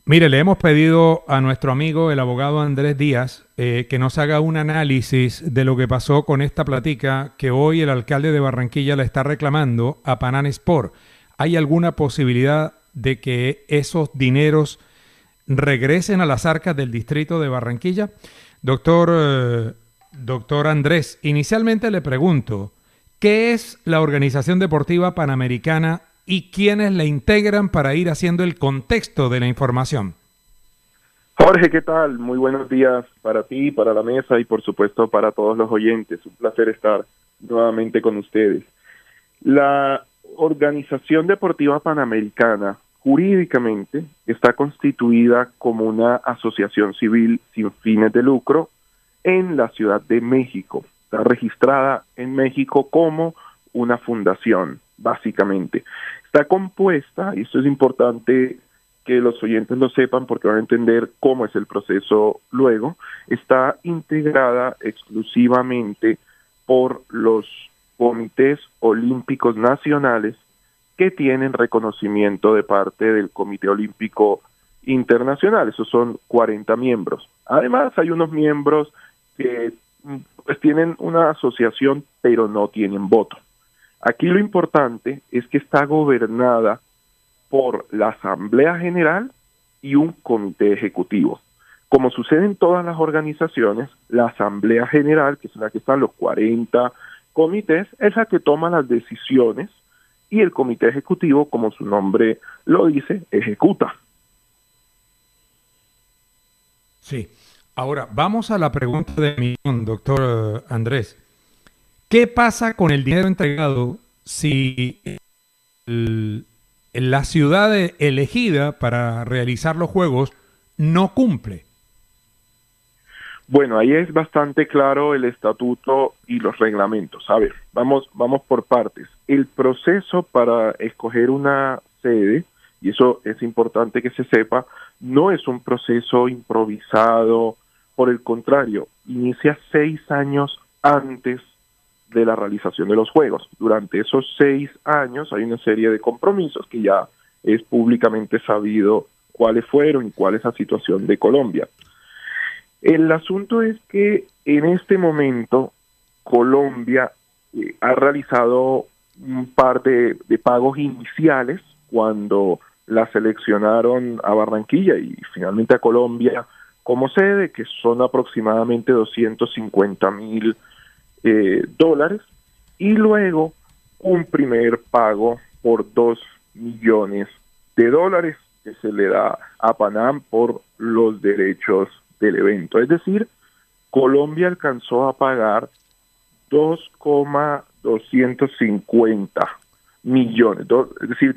Mire, le hemos pedido a nuestro amigo, el abogado Andrés Díaz, que nos haga un análisis de lo que pasó con esta platica que hoy el alcalde de Barranquilla le está reclamando a Panam Sport. ¿Hay alguna posibilidad de que esos dineros regresen a las arcas del distrito de Barranquilla? Doctor Andrés, inicialmente le pregunto, ¿qué es la Organización Deportiva Panamericana y quiénes la integran para ir haciendo el contexto de la información? Jorge, ¿qué tal? Muy buenos días para ti, para la mesa y por supuesto para todos los oyentes. Un placer estar nuevamente con ustedes. La Organización Deportiva Panamericana jurídicamente está constituida como una asociación civil sin fines de lucro en la Ciudad de México. Está registrada en México como una fundación, básicamente. Está compuesta, y esto es importante que los oyentes lo sepan porque van a entender cómo es el proceso luego, está integrada exclusivamente por los comités olímpicos nacionales que tienen reconocimiento de parte del Comité Olímpico Internacional. Esos son 40 miembros. Además, hay unos miembros que pues, tienen una asociación, pero no tienen voto. Aquí lo importante es que está gobernada por la Asamblea General y un comité ejecutivo. Como sucede en todas las organizaciones, la Asamblea General, que es la que están los 40 comités, es la que toma las decisiones y el comité ejecutivo, como su nombre lo dice, ejecuta. Sí. Ahora, vamos a la pregunta de millón, doctor Andrés. ¿Qué pasa con el dinero entregado si la ciudad elegida para realizar los juegos no cumple? Bueno, ahí es bastante claro el estatuto y los reglamentos. A ver, vamos por partes. El proceso para escoger una sede, y eso es importante que se sepa, no es un proceso improvisado. Por el contrario, inicia 6 años antes de la realización de los Juegos. Durante esos 6 años hay una serie de compromisos que ya es públicamente sabido cuáles fueron y cuál es la situación de Colombia. El asunto es que en este momento Colombia ha realizado un par de pagos iniciales cuando la seleccionaron a Barranquilla y finalmente a Colombia como sede, que son aproximadamente $250,000, y luego un primer pago por $2 millones que se le da a Panam por los derechos del evento. Es decir, Colombia alcanzó a pagar 2,250 millones, es decir,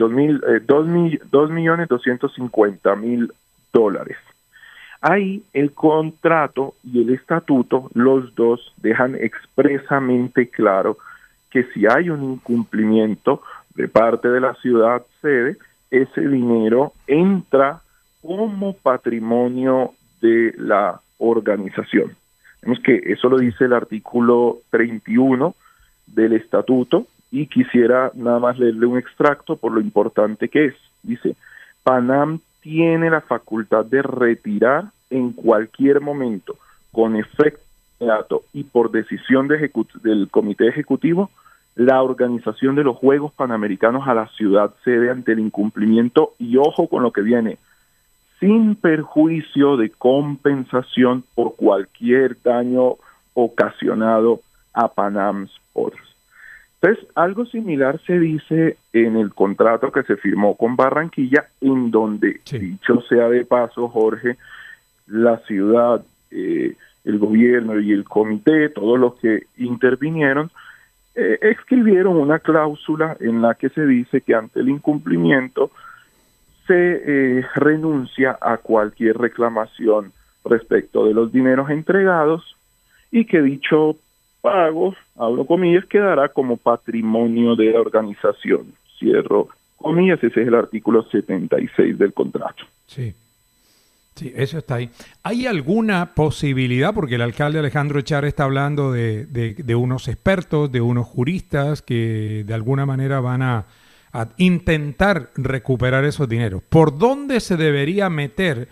$2,250,000. Ahí el contrato y el estatuto, los dos dejan expresamente claro que si hay un incumplimiento de parte de la ciudad sede, ese dinero entra como patrimonio de la organización. Vemos que eso lo dice el artículo 31 del estatuto y quisiera nada más leerle un extracto por lo importante que es. Dice, Panam tiene la facultad de retirar en cualquier momento, con efecto inmediato y por decisión del comité ejecutivo, la organización de los Juegos Panamericanos a la ciudad sede ante el incumplimiento, y ojo con lo que viene, sin perjuicio de compensación por cualquier daño ocasionado a Panam Sports. Entonces, algo similar se dice en el contrato que se firmó con Barranquilla, en donde, sí, dicho sea de paso, Jorge, la ciudad, el gobierno y el comité, todos los que intervinieron, escribieron una cláusula en la que se dice que ante el incumplimiento se renuncia a cualquier reclamación respecto de los dineros entregados y que dicho pago, abro comillas, quedará como patrimonio de la organización. Cierro comillas, ese es el artículo 76 del contrato. Sí. Sí, eso está ahí. ¿Hay alguna posibilidad, porque el alcalde Alejandro Echar está hablando de unos expertos, de unos juristas que de alguna manera van a a intentar recuperar esos dineros. ¿Por dónde se debería meter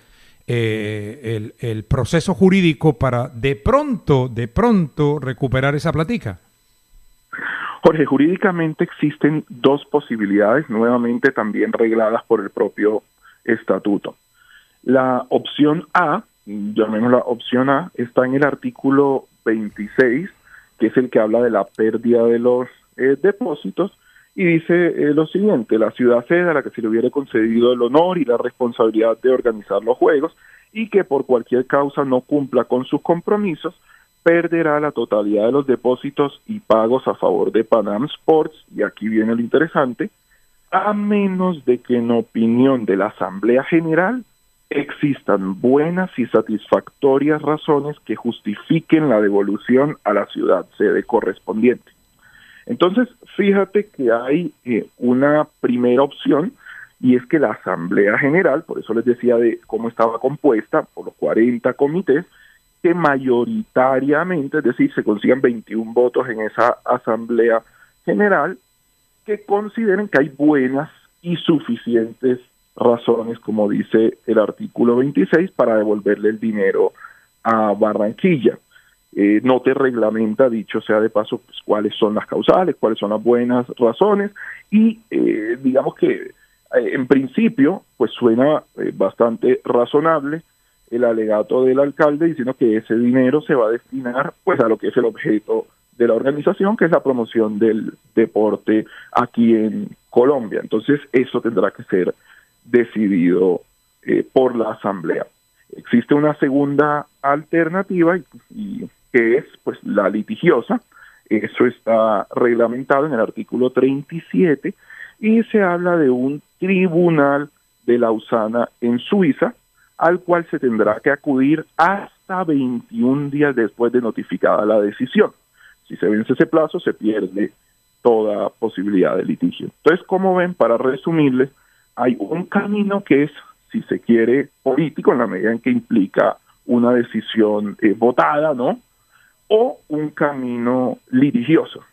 el proceso jurídico para de pronto recuperar esa platica? Jorge, jurídicamente existen dos posibilidades, nuevamente también regladas por el propio estatuto. La opción A, llamémosla opción A, está en el artículo 26, que es el que habla de la pérdida de los depósitos, y dice lo siguiente: la ciudad sede a la que se le hubiere concedido el honor y la responsabilidad de organizar los juegos y que por cualquier causa no cumpla con sus compromisos, perderá la totalidad de los depósitos y pagos a favor de Pan Am Sports, y aquí viene lo interesante, a menos de que en opinión de la Asamblea General existan buenas y satisfactorias razones que justifiquen la devolución a la ciudad sede correspondiente. Entonces, fíjate que hay una primera opción, y es que la Asamblea General, por eso les decía de cómo estaba compuesta, por los 40 comités, que mayoritariamente, es decir, se consigan 21 votos en esa Asamblea General, que consideren que hay buenas y suficientes razones, como dice el artículo 26, para devolverle el dinero a Barranquilla. No te reglamenta, dicho sea de paso, pues, cuáles son las causales, cuáles son las buenas razones, y digamos que en principio pues suena bastante razonable el alegato del alcalde diciendo que ese dinero se va a destinar pues a lo que es el objeto de la organización, que es la promoción del deporte aquí en Colombia. Entonces eso tendrá que ser decidido por la Asamblea. Existe una segunda alternativa y que es pues la litigiosa. Eso está reglamentado en el artículo 37 y se habla de un tribunal de Lausana en Suiza, al cual se tendrá que acudir hasta 21 días después de notificada la decisión. Si se vence ese plazo, se pierde toda posibilidad de litigio. Entonces, como ven, para resumirles, hay un camino que es, si se quiere, político, en la medida en que implica una decisión votada, ¿no? O un camino litigioso.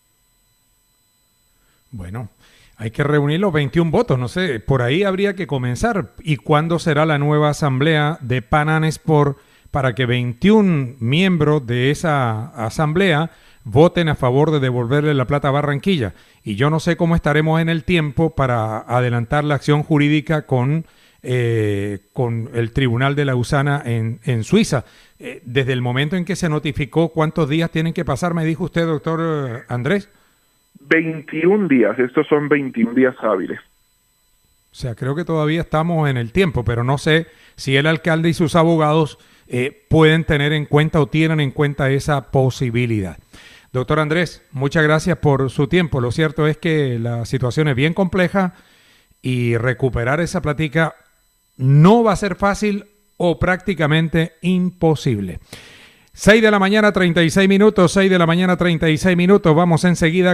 Bueno, hay que reunir los 21 votos, no sé, por ahí habría que comenzar. ¿Y cuándo será la nueva asamblea de Pan Am Sport para que 21 miembros de esa asamblea voten a favor de devolverle la plata a Barranquilla? Y yo no sé cómo estaremos en el tiempo para adelantar la acción jurídica con el Tribunal de Lausana en Suiza. Desde el momento en que se notificó, ¿cuántos días tienen que pasar, me dijo usted, doctor Andrés? 21 días, estos son 21 días hábiles. O sea, creo que todavía estamos en el tiempo, pero no sé si el alcalde y sus abogados pueden tener en cuenta o tienen en cuenta esa posibilidad. Doctor Andrés, muchas gracias por su tiempo. Lo cierto es que la situación es bien compleja y recuperar esa platica no va a ser fácil o prácticamente imposible. 6 de la mañana, 36 minutos, 6 de la mañana, 36 minutos. Vamos enseguida